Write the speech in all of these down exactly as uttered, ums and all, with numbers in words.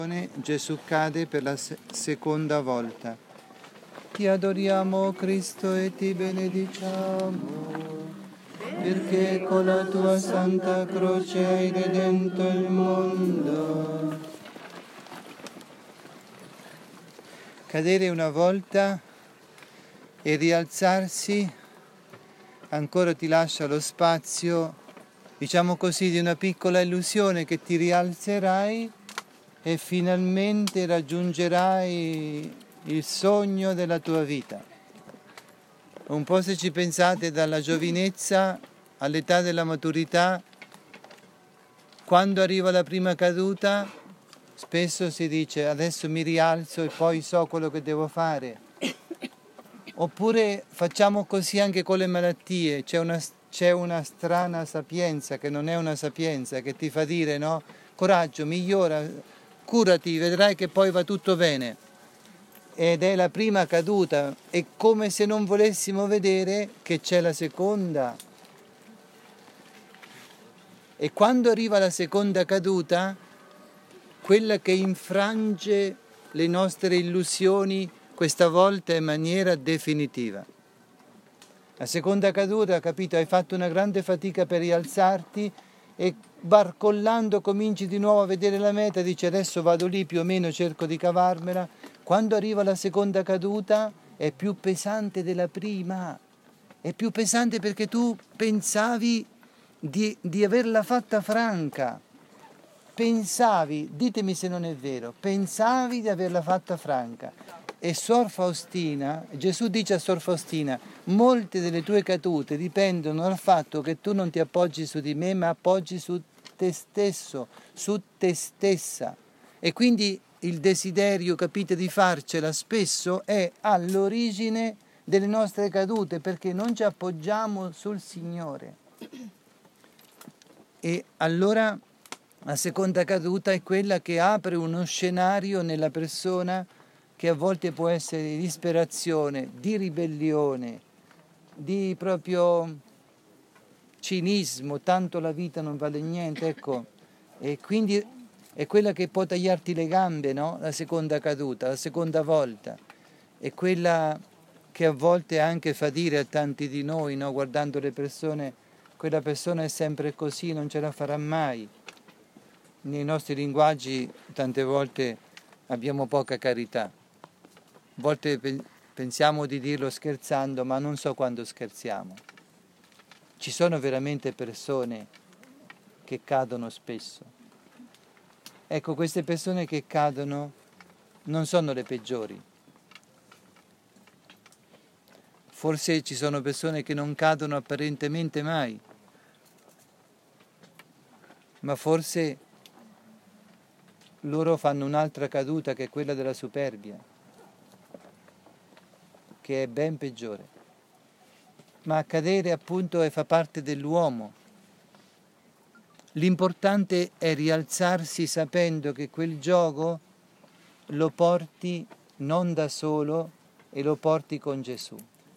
Gesù cade per la se- seconda volta. Ti adoriamo, Cristo, e ti benediciamo, perché con la tua santa croce hai redento il mondo. Cadere una volta e rialzarsi ancora ti lascia lo spazio, diciamo così, di una piccola illusione che ti rialzerai e finalmente raggiungerai il sogno della tua vita. Un po' se ci pensate, dalla giovinezza all'età della maturità, quando arriva la prima caduta, spesso si dice adesso mi rialzo e poi so quello che devo fare. Oppure facciamo così anche con le malattie, c'è una, c'è una strana sapienza che non è una sapienza, che ti fa dire no, coraggio, migliora, curati, vedrai che poi va tutto bene. Ed è la prima caduta, è come se non volessimo vedere che c'è la seconda. E quando arriva la seconda caduta, quella che infrange le nostre illusioni, questa volta in maniera definitiva. La seconda caduta, capito, hai fatto una grande fatica per rialzarti e barcollando cominci di nuovo a vedere la meta, dici adesso vado lì, più o meno cerco di cavarmela. Quando arriva la seconda caduta è più pesante della prima, è più pesante perché tu pensavi di, di averla fatta franca, pensavi, ditemi se non è vero, pensavi di averla fatta franca. E Sor Faustina, Gesù dice a Sor Faustina, molte delle tue cadute dipendono dal fatto che tu non ti appoggi su di me, ma appoggi su te stesso, su te stessa. E quindi il desiderio, capite, di farcela spesso è all'origine delle nostre cadute, perché non ci appoggiamo sul Signore. E allora la seconda caduta è quella che apre uno scenario nella persona che a volte può essere di disperazione, di ribellione, di proprio cinismo, tanto la vita non vale niente, ecco. E quindi è quella che può tagliarti le gambe, no? La seconda caduta, la seconda volta. È quella che a volte anche fa dire a tanti di noi, no? Guardando le persone, quella persona è sempre così, non ce la farà mai. Nei nostri linguaggi tante volte abbiamo poca carità. A volte pensiamo di dirlo scherzando, ma non so quando scherziamo. Ci sono veramente persone che cadono spesso. Ecco, queste persone che cadono non sono le peggiori. Forse ci sono persone che non cadono apparentemente mai, ma forse loro fanno un'altra caduta che è quella della superbia, che è ben peggiore. Ma cadere appunto fa parte dell'uomo. L'importante è rialzarsi sapendo che quel gioco lo porti non da solo e lo porti con Gesù.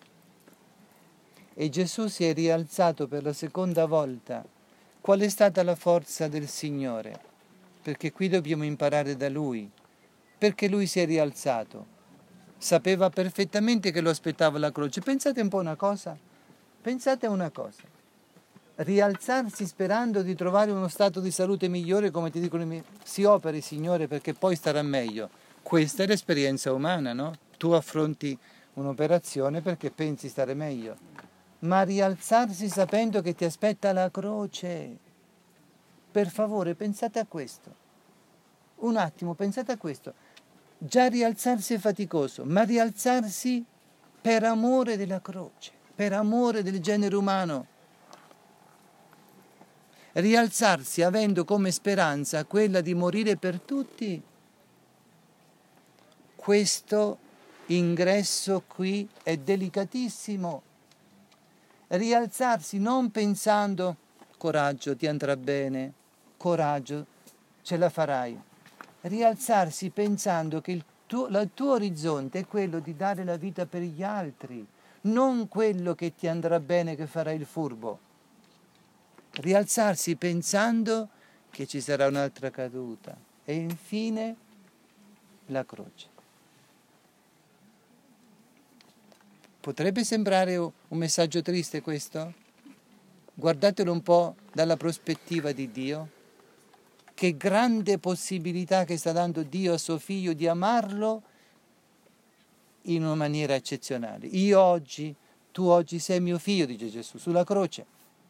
E Gesù si è rialzato per la seconda volta. Qual è stata la forza del Signore? Perché qui dobbiamo imparare da Lui. Perché Lui si è rialzato. Sapeva perfettamente che lo aspettava la croce. Pensate un po' una cosa. Pensate a una cosa. Rialzarsi sperando di trovare uno stato di salute migliore, come ti dicono, si operi, Signore, perché poi starà meglio. Questa è l'esperienza umana, no? Tu affronti un'operazione perché pensi stare meglio. Ma rialzarsi sapendo che ti aspetta la croce. Per favore, pensate a questo. Un attimo, pensate a questo. Già rialzarsi è faticoso, ma rialzarsi per amore della croce, per amore del genere umano. Rialzarsi avendo come speranza quella di morire per tutti. Questo ingresso qui è delicatissimo. Rialzarsi non pensando coraggio, ti andrà bene, coraggio, ce la farai. Rialzarsi pensando che il tuo, il tuo orizzonte è quello di dare la vita per gli altri, non quello che ti andrà bene, che farai il furbo. Rialzarsi pensando che ci sarà un'altra caduta. E infine la croce. Potrebbe sembrare un messaggio triste questo? Guardatelo un po' dalla prospettiva di Dio. Che grande possibilità che sta dando Dio a suo figlio di amarlo in una maniera eccezionale. Io oggi, tu oggi sei mio figlio, dice Gesù, sulla croce.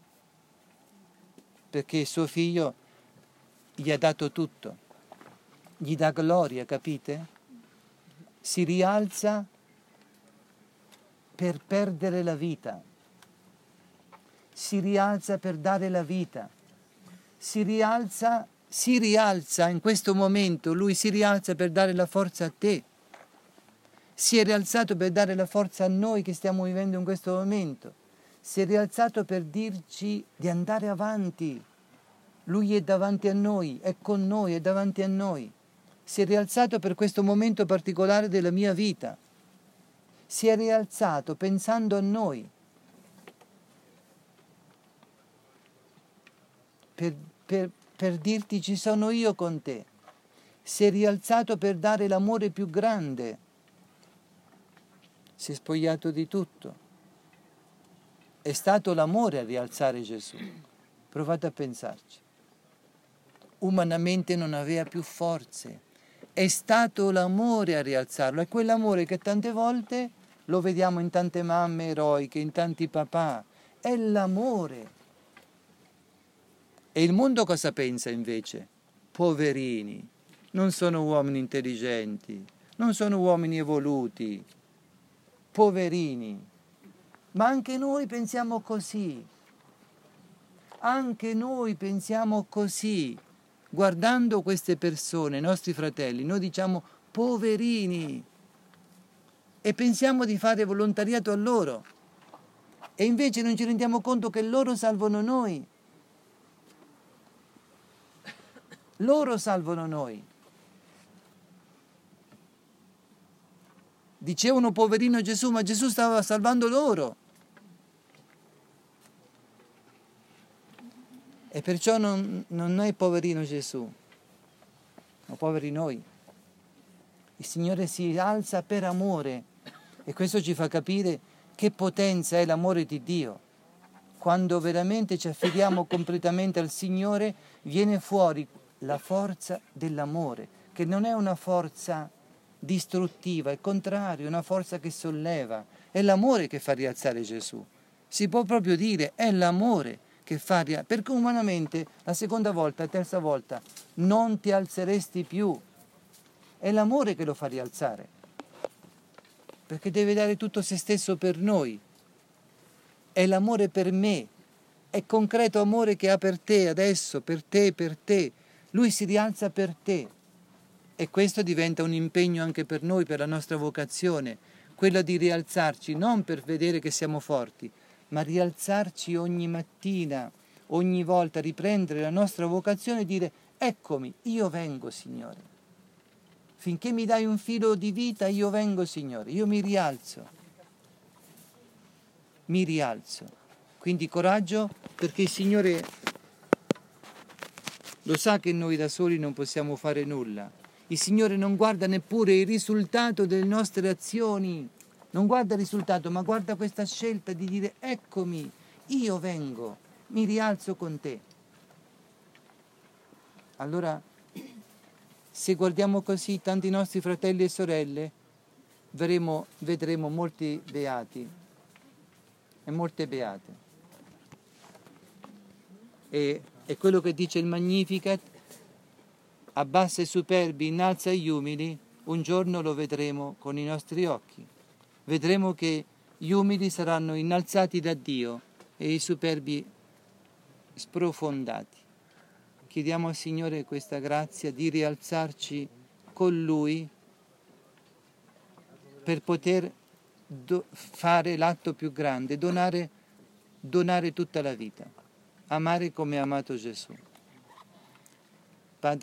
Perché il suo figlio gli ha dato tutto. Gli dà gloria, capite? Si rialza per perdere la vita. Si rialza per dare la vita. Si rialza, si rialza in questo momento, lui si rialza per dare la forza a te. Si è rialzato per dare la forza a noi che stiamo vivendo in questo momento. Si è rialzato per dirci di andare avanti. Lui è davanti a noi, è con noi, è davanti a noi. Si è rialzato per questo momento particolare della mia vita. Si è rialzato pensando a noi. Per, per, per dirti ci sono io con te. Si è rialzato per dare l'amore più grande. Si è spogliato di tutto. È stato l'amore a rialzare Gesù. Provate a pensarci. Umanamente non aveva più forze. È stato l'amore a rialzarlo. È quell'amore che tante volte lo vediamo in tante mamme eroiche, in tanti papà. È l'amore. E il mondo cosa pensa invece? Poverini, non sono uomini intelligenti, non sono uomini evoluti, poverini. Ma anche noi pensiamo così, anche noi pensiamo così. Guardando queste persone, i nostri fratelli, noi diciamo poverini e pensiamo di fare volontariato a loro. E invece non ci rendiamo conto che loro salvano noi. Loro salvano noi. Dicevano poverino Gesù, ma Gesù stava salvando loro. E perciò non, non è poverino Gesù, ma poveri noi. Il Signore si alza per amore e questo ci fa capire che potenza è l'amore di Dio. Quando veramente ci affidiamo completamente al Signore, viene fuori la forza dell'amore, che non è una forza distruttiva, al contrario, è una forza che solleva. È l'amore che fa rialzare Gesù. Si può proprio dire, è l'amore che fa rialzare. Perché umanamente, la seconda volta, la terza volta, non ti alzeresti più. È l'amore che lo fa rialzare. Perché deve dare tutto se stesso per noi. È l'amore per me. È concreto amore che ha per te adesso, per te, per te. Lui si rialza per te e questo diventa un impegno anche per noi, per la nostra vocazione, quella di rialzarci non per vedere che siamo forti, ma rialzarci ogni mattina, ogni volta, riprendere la nostra vocazione e dire eccomi, io vengo Signore. Finché mi dai un filo di vita io vengo Signore, io mi rialzo, mi rialzo. Quindi coraggio perché il Signore lo sa che noi da soli non possiamo fare nulla. Il Signore non guarda neppure il risultato delle nostre azioni, non guarda il risultato, ma guarda questa scelta di dire eccomi, io vengo, mi rialzo con te. Allora, se guardiamo così tanti nostri fratelli e sorelle, vedremo, vedremo molti beati e molte beate. E è quello che dice il Magnificat, abbassa i superbi, innalza gli umili, un giorno lo vedremo con i nostri occhi. Vedremo che gli umili saranno innalzati da Dio e i superbi sprofondati. Chiediamo al Signore questa grazia di rialzarci con Lui per poter do- fare l'atto più grande, donare, donare tutta la vita. Amare come ha amato Gesù.